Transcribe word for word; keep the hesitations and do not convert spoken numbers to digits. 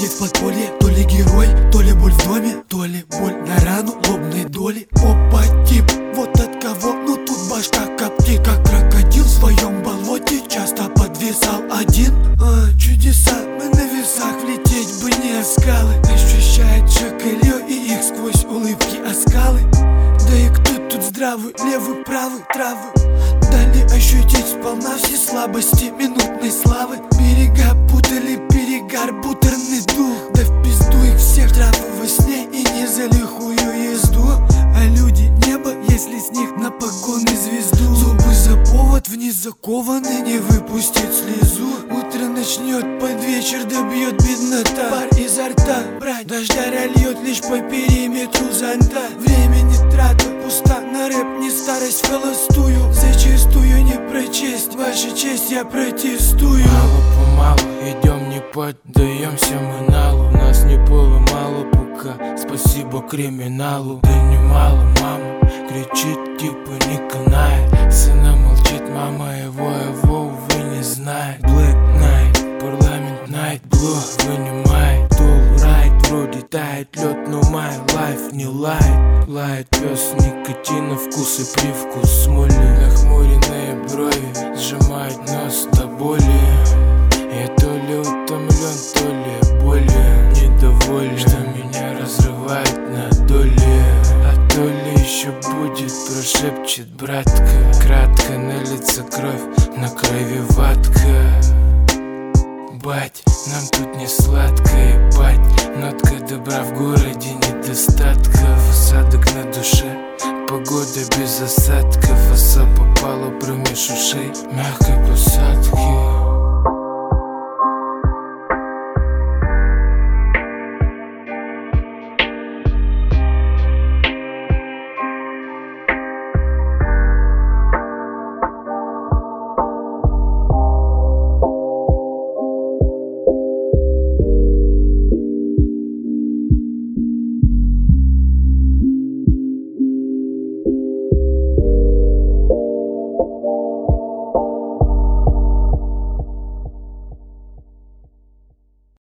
уходит в подполье. То ли герой, то ли боль в доме, то ли боль на рану лобной доли. Опа, тип, вот от кого, ну тут башка коптит. Как крокодил в своем болоте, часто подвисал один. а, Чудеса, мы на весах, влететь бы не в скалы. Ощущает шакалье и их сквозь улыбки оскалы. Да и кто тут здравый, левый, правый, травы дали ощутить сполна все слабости минутной славы. Берега путали, перегар, бутерный дух. Да в пизду их всех, травы во сне и не за лихую езду. А люди небо, если с них на погоны звезду. Зубы за повод, вниз закованы, не выпустит слезу. Утро начнет, под вечер добьет беднота. Пар изо рта, брать дождя льет лишь по периметру зонта. Время не трата, пуста на рэп, не старость холостую. Зачастую не прочесть, ваша честь, я протестую. Мало-помалу идем, не поддаемся мы налу. Нас не поломало пока, спасибо криминалу. Да немало мама кричит, типа не канает. Сына молчит, мама его, его, увы, не знает. Black Night, парламент Night, Blue вынимает. All right, вроде тает лед, но my life не лает. Лает пес, никотина, вкус и привкус смоли. Нахмуренные брови сжимают нос до боли. Я то ли утомлен, то ли более недоволен, что меня разрывает на доли. А то ли еще будет, прошепчет братка. Кратко на лице кровь, на крови ватка. Бать, нам тут не сладко, ебать. Нотка добра в городе, недостатков. Осадок на душе, погода без осадков. Оса попала промеж ушей мягкой посадки.